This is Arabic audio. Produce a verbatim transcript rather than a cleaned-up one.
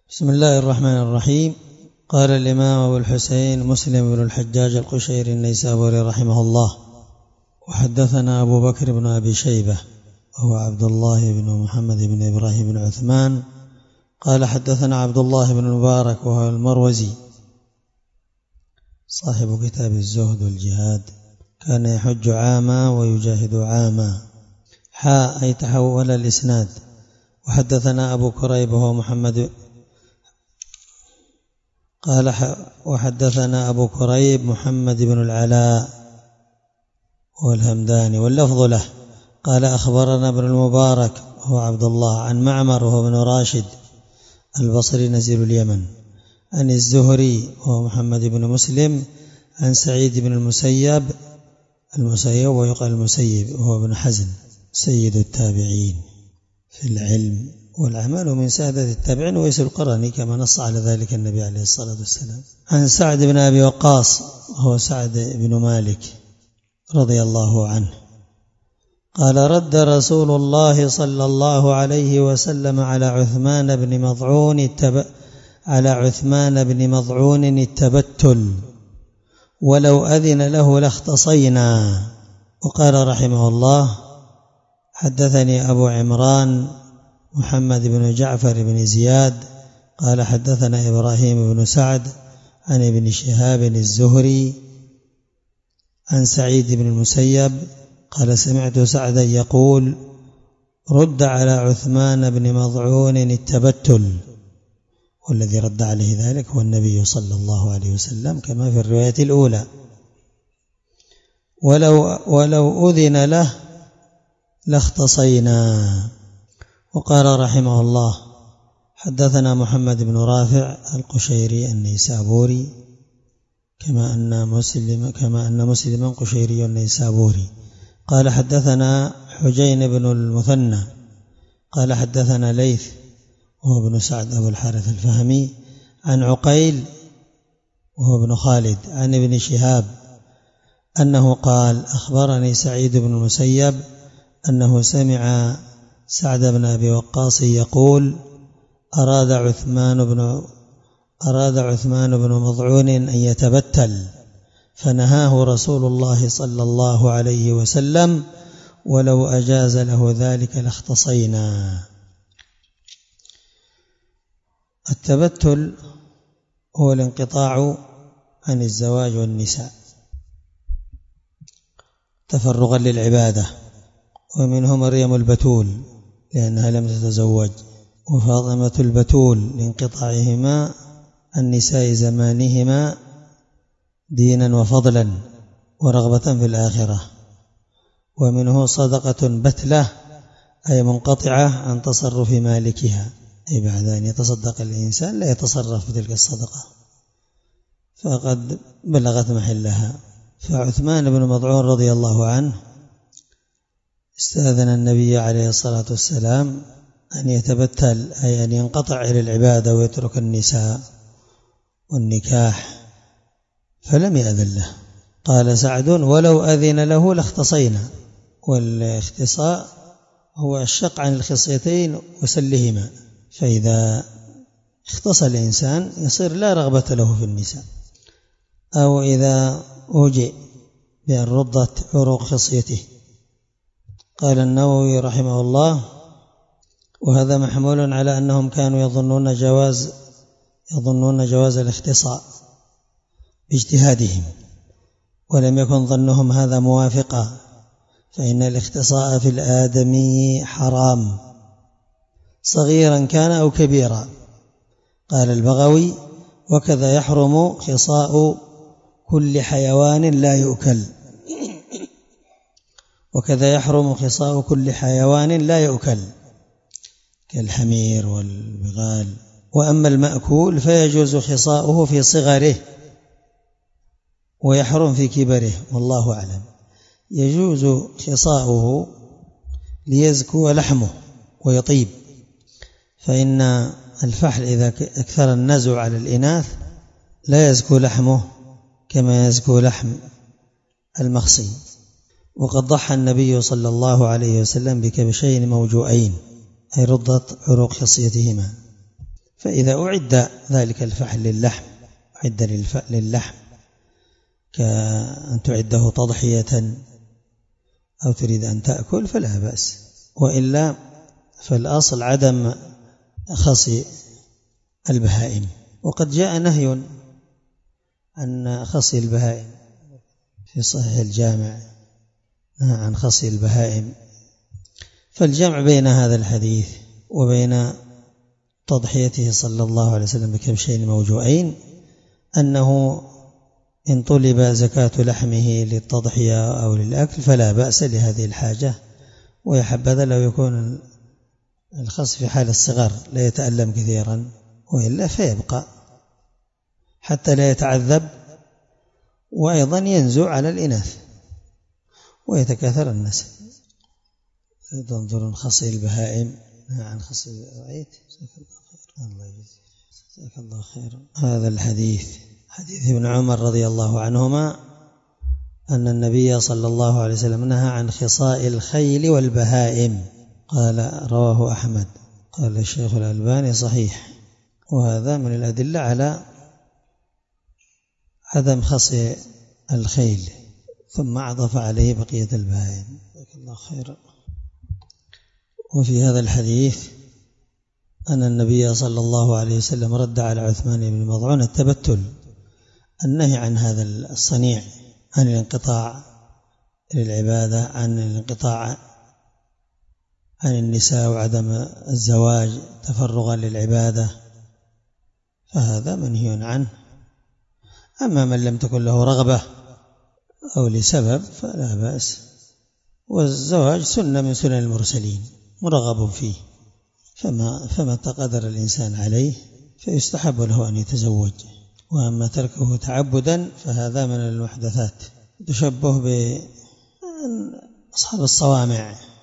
بسم الله الرحمن الرحيم. قال الإمام أبو الحسين مسلم بن الحجاج القشيري النيسابوري رحمه الله: وحدثنا أبو بكر بن أبي شيبة وهو عبد الله بن محمد بن إبراهيم بن عثمان قال حدثنا عبد الله بن المبارك وهو المروزي صاحب كتاب الزهد والجهاد، كان يحج عاما ويجاهد عاما. حاء أي تحول الإسناد. وحدثنا أبو كريب وهو محمد قال وحدثنا أبو كريب محمد بن العلاء والهمداني واللفظ له قال أخبرنا ابن المبارك وهو عبد الله عن معمر وهو ابن راشد البصري نزيل اليمن عن الزهري وهو محمد بن مسلم عن سعيد بن المسيب المسيب ويقال المسيب وهو ابن حزن سيد التابعين في العلم والعمل من سادة التابعين ويس القرني كما نص على ذلك النبي عليه الصلاة والسلام. عن سعد بن أبي وقاص هو سعد بن مالك رضي الله عنه قال رد رسول الله صلى الله عليه وسلم على عثمان بن مضعون التب... على عثمان بن مضعون التبتل ولو أذن له لاختصينا. وقال رحمه الله: حدثني أبو عمران محمد بن جعفر بن زياد قال حدثنا إبراهيم بن سعد عن ابن شهاب الزهري عن سعيد بن المسيب قال سمعت سعدا يقول: رد على عثمان بن مضعون التبتل، والذي رد عليه ذلك هو النبي صلى الله عليه وسلم كما في الرواية الأولى. ولو, ولو أذن له لاختصينا. وقال رحمه الله: حدثنا محمد بن رافع القشيري النيسابوري كما أن مسلم كما أن مسلما قشيري النيسابوري قال حدثنا حجين بن المثنى قال حدثنا ليث وهو ابن سعد أبو الحارث الفهمي عن عقيل وهو ابن خالد عن ابن شهاب أنه قال: أخبرني سعيد بن المسيب أنه سمع سعد بن أبي وقاص يقول: أراد عثمان بن أراد عثمان بن مضعون أن يتبتل فنهاه رسول الله صلى الله عليه وسلم ولو أجاز له ذلك لاختصينا. التبتل هو الانقطاع عن الزواج والنساء تفرغا للعبادة، ومنه مريم البتول لأنها لم تتزوج، وفاطمة البتول لانقطاعهما عن نساء زمانهما دينا وفضلا ورغبة في الآخرة. ومنه صدقة بتلة أي منقطعة عن تصرف مالكها، أي بعد أن يتصدق الإنسان لا يتصرف في تلك الصدقة فقد بلغت محلها. فعثمان بن مضعون رضي الله عنه استأذن النبي عليه الصلاة والسلام أن يتبتل أي أن ينقطع إلى العبادة ويترك النساء والنكاح فلم يأذن له. قال سعد: ولو أذن له لاختصينا. والاختصاء هو الشق عن الخصيتين وسلهما، فإذا اختص الإنسان يصير لا رغبة له في النساء، أو إذا أوجئ بأن ردت عروق خصيته. قال النووي رحمه الله: وهذا محمول على أنهم كانوا يظنون جواز يظنون جواز الاختصاء باجتهادهم، ولم يكن ظنهم هذا موافقا، فإن الاختصاء في الآدمي حرام صغيرا كان أو كبيرا. قال البغوي: وكذا يحرم خصاء كل حيوان لا يؤكل وكذا يحرم خصاء كل حيوان لا يؤكل كالحمير والبغال. وأما المأكول فيجوز خصاؤه في صغره ويحرم في كبره، والله أعلم. يجوز خصاؤه ليزكو لحمه ويطيب، فإن الفحل إذا أكثر النزع على الإناث لا يزكو لحمه كما يزكو لحم المخصي. وقد ضحى النبي صلى الله عليه وسلم بكبشين موجوعين أي ردت عروق خصيتهما. فإذا أعد ذلك الفحل للحم أعد للحم كأن تعده تضحية أو تريد أن تأكل فلا بأس، وإلا فالأصل عدم خصي البهائم. وقد جاء نهي عن خصي البهائم في صحيح الجامع، نهى عن خصي البهائم. فالجمع بين هذا الحديث وبين تضحيته صلى الله عليه وسلم بكبشين موجوعين أنه إن طلب زكاة لحمه للتضحية أو للأكل فلا بأس لهذه الحاجة. ويحبذ لو يكون الخص في حال الصغر لا يتألم كثيرا، وإلا فيبقى حتى لا يتعذب، وأيضا ينزو على الإناث ويتكاثر النسل. تنظرون خصي البهائم عن خصي الرعيت. جزاك الله خيرا. هذا الحديث حديث ابن عمر رضي الله عنهما أن النبي صلى الله عليه وسلم نهى عن خصاء الخيل والبهائم، قال رواه أحمد، قال الشيخ الألباني صحيح. وهذا من الأدلة على عدم خصي الخيل، ثم عطف عليه بقية البهائم. جزاك الله خيرا. وفي هذا الحديث أن النبي صلى الله عليه وسلم رد على عثمان بن مظعون التبتل، النهي عن هذا الصنيع، عن الانقطاع للعبادة، عن الانقطاع عن النساء وعدم الزواج تفرغا للعبادة، فهذا منهي عنه. أما من لم تكن له رغبة أو لسبب فلا بأس. والزواج سنة من سنن المرسلين مرغب فيه، فما, فما تقدر الإنسان عليه فيستحب له أن يتزوج. وأما تركه تعبدا فهذا من المحدثات، تشبه بأصحاب الصوامع